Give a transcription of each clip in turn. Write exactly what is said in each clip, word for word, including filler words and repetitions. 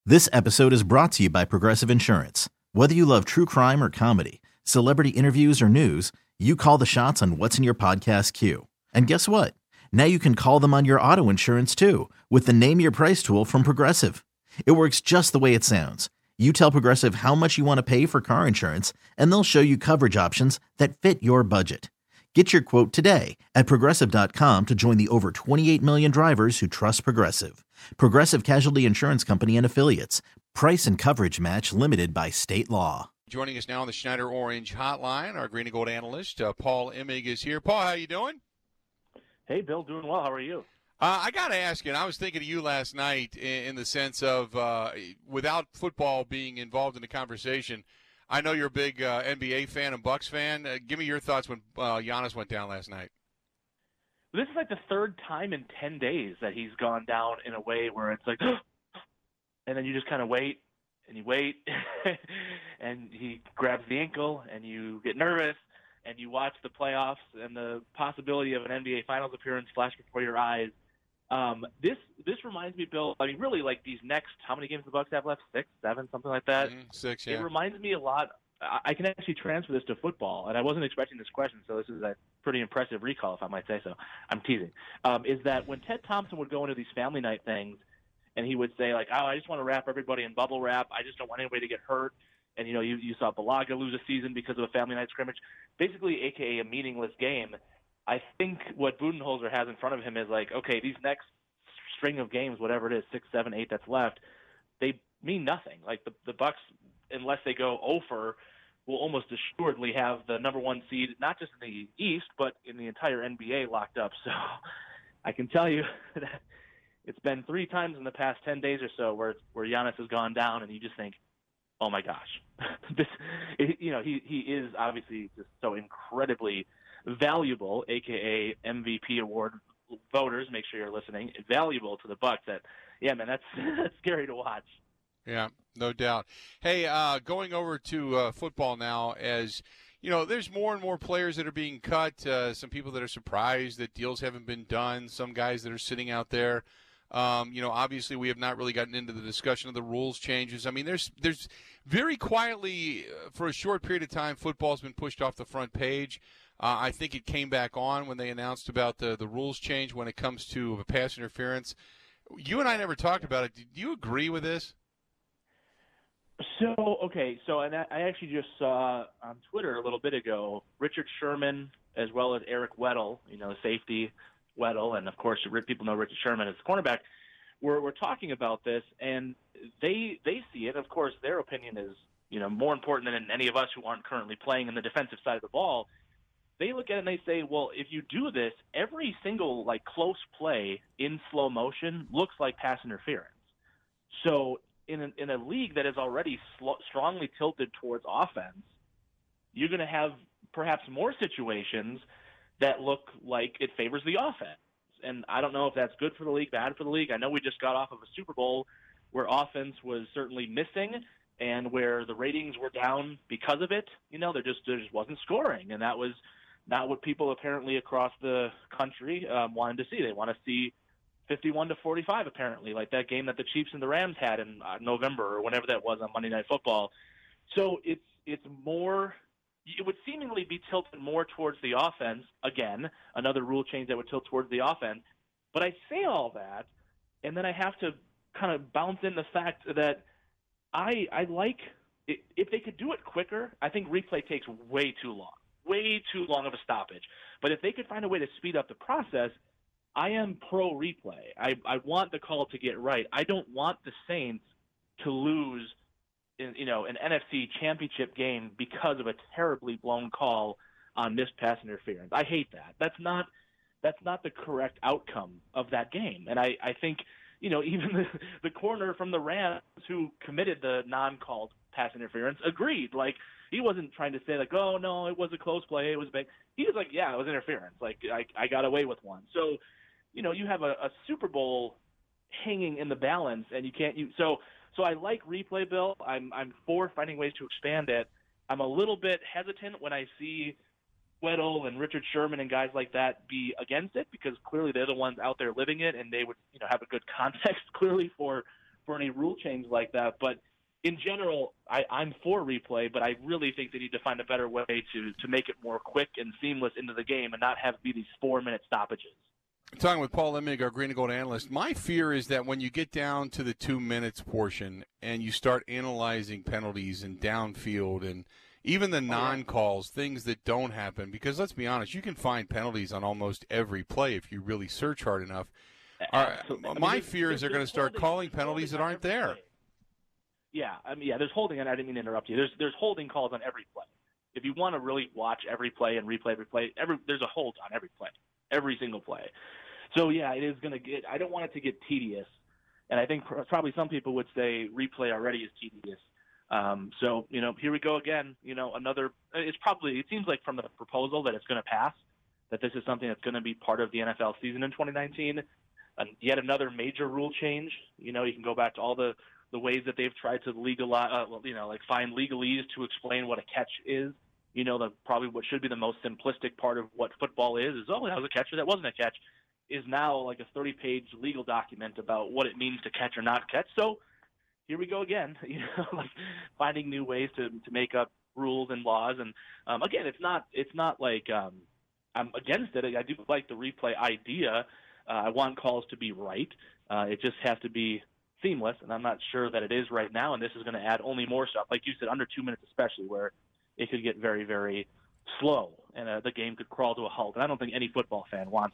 This episode is brought to you by Progressive Insurance. Whether you love true crime or comedy, celebrity interviews or news, you call the shots on what's in your podcast queue. And guess what? Now you can call them on your auto insurance too with the Name Your Price tool from Progressive. It works just the way it sounds. You tell Progressive how much you want to pay for car insurance, and they'll show you coverage options that fit your budget. Get your quote today at Progressive dot com to join the over twenty-eight million drivers who trust Progressive. Progressive Casualty Insurance Company and Affiliates. Price and coverage match limited by state law. Joining us now on the Schneider Orange Hotline, our green and gold analyst, uh, Paul Immig is here. Paul, how you doing? Hey, Bill, doing well. How are you? Uh, I got to ask you, and I was thinking of you last night in, in the sense of uh, without football being involved in the conversation, I know you're a big uh, N B A fan and Bucks fan. Uh, give me your thoughts when uh, Giannis went down last night. This is like the third time in ten days that he's gone down in a way where it's like, and then you just kind of wait, and you wait, and he grabs the ankle, and you get nervous, and you watch the playoffs and the possibility of an N B A Finals appearance flash before your eyes. Um, this this reminds me, Bill, I mean, really, like these next, how many games the Bucks have left? Six, seven, something like that? Mm, six, yeah. It reminds me a lot. I, I can actually transfer this to football, and I wasn't expecting this question, so this is a pretty impressive recall, if I might say so. I'm teasing. Um, is that when Ted Thompson would go into these family night things, and he would say, like, oh, I just want to wrap everybody in bubble wrap. I just don't want anybody to get hurt. And, you know, you, you saw Balaga lose a season because of a family night scrimmage, basically a k a a meaningless game. I think what Budenholzer has in front of him is like, okay, these next string of games, whatever it is, six, seven, eight that's left, they mean nothing. Like the, the Bucks, unless they go over, will almost assuredly have the number one seed, not just in the East, but in the entire N B A locked up. So I can tell you that it's been three times in the past ten days or so where where Giannis has gone down, and you just think, oh my gosh, this, you know, he he is obviously just so incredibly valuable, aka M V P award voters. Make sure you're listening. Valuable to the Bucks. That, yeah, man, that's that's scary to watch. Yeah, no doubt. Hey, uh, going over to uh, football now, as you know, there's more and more players that are being cut. Uh, some people that are surprised that deals haven't been done. Some guys that are sitting out there. Um, you know, obviously we have not really gotten into the discussion of the rules changes. I mean, there's there's very quietly uh, for a short period of time, football's been pushed off the front page. Uh, I think it came back on when they announced about the, the rules change when it comes to pass interference. You and I never talked about it. Do you agree with this? So, okay, so and I I actually just saw on Twitter a little bit ago, Richard Sherman as well as Eric Weddle, you know, safety Weddle, and of course people know Richard Sherman as the cornerback, we're, we're talking about this, and they they see it. Of course, their opinion is, you know, more important than any of us who aren't currently playing in the defensive side of the ball. They look at it and they say, well, if you do this, every single, like, close play in slow motion looks like pass interference. So in a, in a league that is already sl- strongly tilted towards offense, you're going to have perhaps more situations that look like it favors the offense. And I don't know if that's good for the league, bad for the league. I know we just got off of a Super Bowl where offense was certainly missing and where the ratings were down because of it. You know, there just, there just wasn't scoring, and that was not what people apparently across the country um, wanted to see. They want to see fifty-one to forty-five, apparently, like that game that the Chiefs and the Rams had in uh, November or whenever that was on Monday Night Football. So it's it's more – it would seemingly be tilted more towards the offense. Again, another rule change that would tilt towards the offense. But I say all that, and then I have to kind of bounce in the fact that I I like – if they could do it quicker, I think replay takes way too long. Way too long of a stoppage. But if they could find a way to speed up the process, I am pro replay. I, I want the call to get right. I don't want the Saints to lose, in, you know, an N F C championship game because of a terribly blown call on missed pass interference. I hate that. That's not that's not the correct outcome of that game. And I, I think, you know, even the, the corner from the Rams who committed the non-called pass interference agreed. Like, he wasn't trying to say, like, oh, no, it was a close play, it was big. He was like, yeah, it was interference. Like, I, I got away with one. So, you know, you have a, a Super Bowl hanging in the balance, and you can't – so so I like replay, Bill. I'm I'm for finding ways to expand it. I'm a little bit hesitant when I see Weddle and Richard Sherman and guys like that be against it, because clearly they're the ones out there living it, and they would, you know, have a good context clearly for for any rule change like that. But in general, I, I'm for replay, but I really think they need to find a better way to, to make it more quick and seamless into the game and not have it be these four-minute stoppages. I'm talking with Paul Lemig, our Green and Gold analyst. My fear is that when you get down to the two minutes portion and you start analyzing penalties and downfield and even the non-calls, things that don't happen, because let's be honest, you can find penalties on almost every play if you really search hard enough. Our, my I mean, fear is they're going to start holding, calling penalties that aren't there. Play. Yeah, I mean, yeah, there's holding, and I didn't mean to interrupt you. There's there's holding calls on every play. If you want to really watch every play and replay every play, every there's a hold on every play, every single play. So yeah, it is going to get. I don't want it to get tedious, and I think probably some people would say replay already is tedious. Um, so you know, here we go again. You know, another. It's probably. It seems like from the proposal that it's going to pass, that this is something that's going to be part of the N F L season in twenty nineteen. And yet another major rule change. You know, you can go back to all the. the ways that they've tried to legalize, uh, you know, like find legalese to explain what a catch is. You know, the probably what should be the most simplistic part of what football is, is, oh, that was a catch or that wasn't a catch, is now like a thirty-page legal document about what it means to catch or not catch. So here we go again, you know, like finding new ways to, to make up rules and laws. And um, again, it's not it's not like um, I'm against it. I do like the replay idea. Uh, I want calls to be right. Uh, it just has to be seamless, and I'm not sure that it is right now, and this is going to add only more stuff. Like you said, under two minutes especially, where it could get very, very slow, and uh, the game could crawl to a halt. And I don't think any football fan wants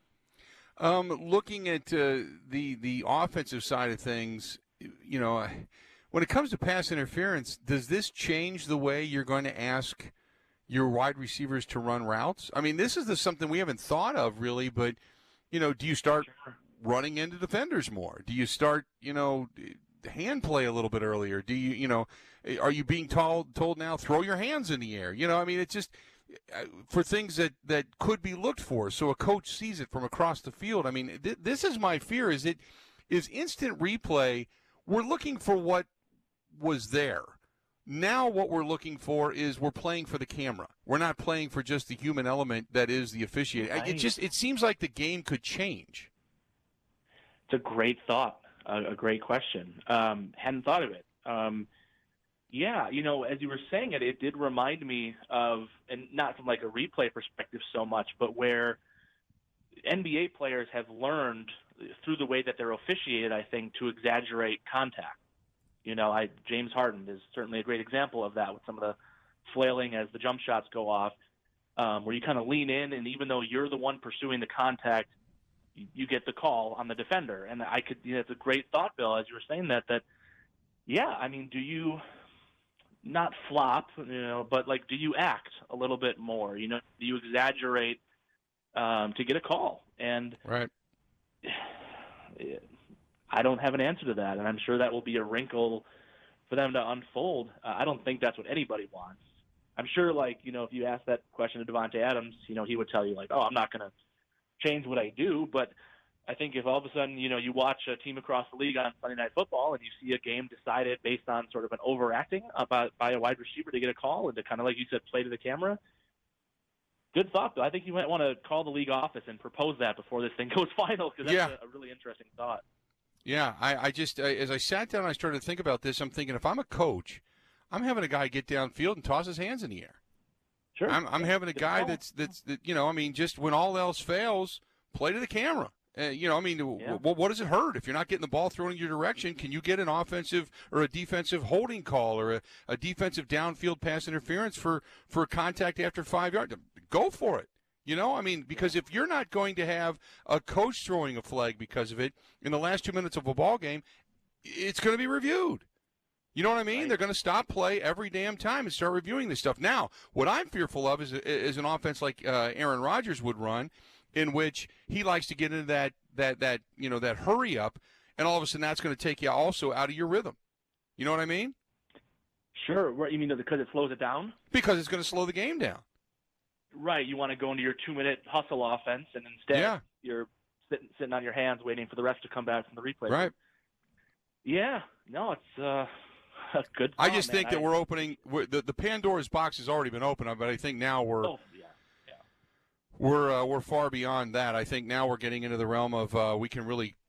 that. Um, looking at uh, the the offensive side of things, you know, when it comes to pass interference, does this change the way you're going to ask your wide receivers to run routes? I mean, this is the, something we haven't thought of really, but, you know, do you start sure. running into defenders more? Do you start, you know, hand play a little bit earlier? Do you, you know, are you being told told now throw your hands in the air? You know, I mean, it's just for things that, that could be looked for, so a coach sees it from across the field. I mean, th- this is my fear: is it is instant replay. We're looking for what was there. Now what we're looking for is we're playing for the camera. We're not playing for just the human element that is the officiating. Right. It just it seems like the game could change. It's a great thought, a, a great question. Um, hadn't thought of it. Um, yeah, you know, as you were saying it, it did remind me of, and not from like a replay perspective so much, but where N B A players have learned through the way that they're officiated, I think, to exaggerate contact. You know, I, James Harden is certainly a great example of that with some of the flailing as the jump shots go off, um, where you kind of lean in, and even though you're the one pursuing the contact, you, you get the call on the defender. And I could, you know, it's a great thought, Bill, as you were saying that, that, yeah, I mean, do you not flop, you know, but like, do you act a little bit more? You know, do you exaggerate um, to get a call? And right. I don't have an answer to that, and I'm sure that will be a wrinkle for them to unfold. Uh, I don't think that's what anybody wants. I'm sure, like, you know, if you ask that question to Davante Adams, you know, he would tell you, like, oh, I'm not going to change what I do. But I think if all of a sudden, you know, you watch a team across the league on Sunday Night Football and you see a game decided based on sort of an overacting about, by a wide receiver to get a call and to kind of, like you said, play to the camera, good thought, though. I think you might want to call the league office and propose that before this thing goes final, because that's yeah. a, a really interesting thought. Yeah, I, I just, I, as I sat down and I started to think about this, I'm thinking if I'm a coach, I'm having a guy get downfield and toss his hands in the air. Sure. I'm, I'm having a guy that's, that's, that, you know, I mean, just when all else fails, play to the camera. Uh, you know, I mean, yeah. w- what does it hurt? If you're not getting the ball thrown in your direction, can you get an offensive or a defensive holding call or a, a defensive downfield pass interference for, for contact after five yards? Go for it. You know, I mean, because if you're not going to have a coach throwing a flag because of it in the last two minutes of a ball game, it's going to be reviewed. You know what I mean? Right. They're going to stop play every damn time and start reviewing this stuff. Now, what I'm fearful of is, is an offense like uh, Aaron Rodgers would run, in which he likes to get into that, that, that, you know, that hurry up, and all of a sudden that's going to take you also out of your rhythm. You know what I mean? Sure. You mean because it slows it down? Because it's going to slow the game down. Right, you want to go into your two-minute hustle offense, and instead yeah. you're sitting sitting on your hands waiting for the rest to come back from the replay. Right. Yeah, no, it's uh, a good thought, I just man. think that I, we're opening we're, – the, the Pandora's box has already been opened, but I think now we're oh, yeah, yeah. we're uh, we're far beyond that. I think now we're getting into the realm of uh, we can really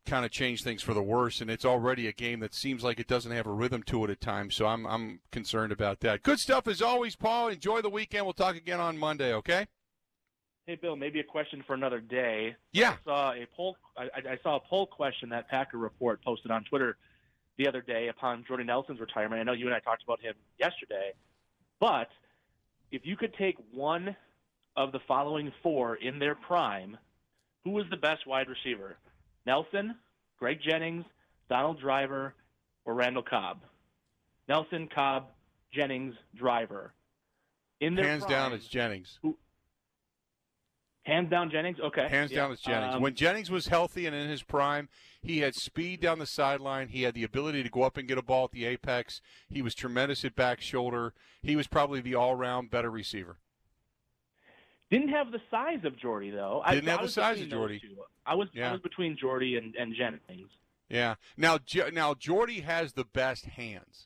kind of change things for the worse, and it's already a game that seems like it doesn't have a rhythm to it at times, so I'm I'm concerned about that. Good stuff as always, Paul. Enjoy the weekend. We'll talk again on Monday, okay? Hey, Bill, maybe a question for another day. Yeah. I saw a poll I, I saw a poll question that Packer Report posted on Twitter the other day upon Jordy Nelson's retirement. I know you and I talked about him yesterday, but if you could take one of the following four in their prime, who was the best wide receiver? Nelson, Greg Jennings, Donald Driver, or Randall Cobb? Nelson, Cobb, Jennings, Driver. In their Hands prime, down, it's Jennings. Who, hands down, Jennings? Okay. Hands yeah. down, it's Jennings. Um, when Jennings was healthy and in his prime, he had speed down the sideline. He had the ability to go up and get a ball at the apex. He was tremendous at back shoulder. He was probably the all-round better receiver. Didn't have the size of Jordy, though. Didn't I, have I the size of Jordy. I was yeah. I was between Jordy and, and Jennings. Yeah. Now, now Jordy has the best hands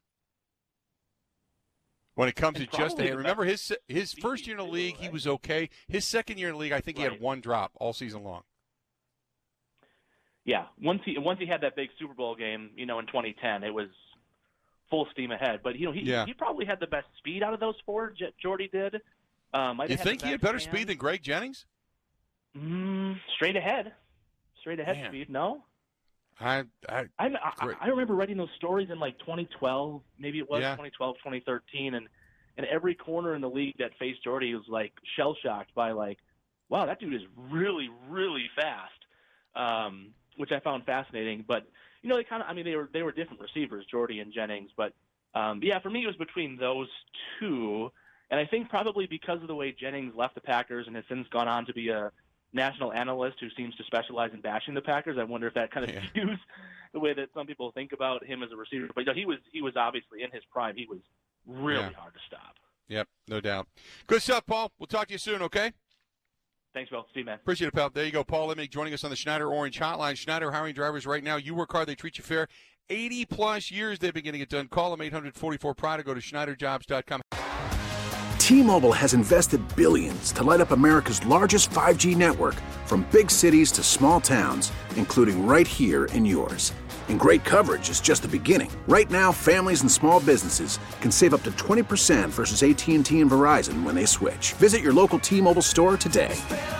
when it comes and to just a hand. Remember, his his first year in the league, too, right? He was okay. His second year in the league, I think right. he had one drop all season long. Yeah. Once he once he had that big Super Bowl game, you know, in twenty ten, it was full steam ahead. But, you know, he yeah. he probably had the best speed out of those four, J- Jordy did. Um, you think he had better hands. speed than Greg Jennings? Mm, straight ahead. Straight ahead Man. speed, no? I I, I I I remember writing those stories in like twenty twelve, maybe it was yeah. twenty twelve, twenty thirteen, and and every corner in the league that faced Jordy was like shell shocked by like, wow, that dude is really really fast, um, which I found fascinating. But you know, they kind of I mean they were they were different receivers, Jordy and Jennings, but um, yeah, for me it was between those two, and I think probably because of the way Jennings left the Packers and has since gone on to be a national analyst who seems to specialize in bashing the Packers. I wonder if that kind of yeah. skews the way that some people think about him as a receiver. But you know, he was he was obviously in his prime. He was really yeah. hard to stop. Yep, no doubt. Good stuff, Paul. We'll talk to you soon, okay? Thanks, Bill. See you, man. Appreciate it, pal. There you go. Paul Limnick joining us on the Schneider Orange Hotline. Schneider hiring drivers right now. You work hard, they treat you fair. eighty-plus years they've been getting it done. Call them eight hundred forty-four Pride or go to Schneider Jobs dot com. T-Mobile has invested billions to light up America's largest five G network, from big cities to small towns, including right here in yours. And great coverage is just the beginning. Right now, families and small businesses can save up to twenty percent versus A T and T and Verizon when they switch. Visit your local T-Mobile store today.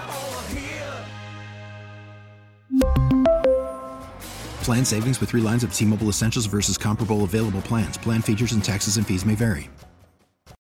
Plan savings with three lines of T-Mobile Essentials versus comparable available plans. Plan features and taxes and fees may vary.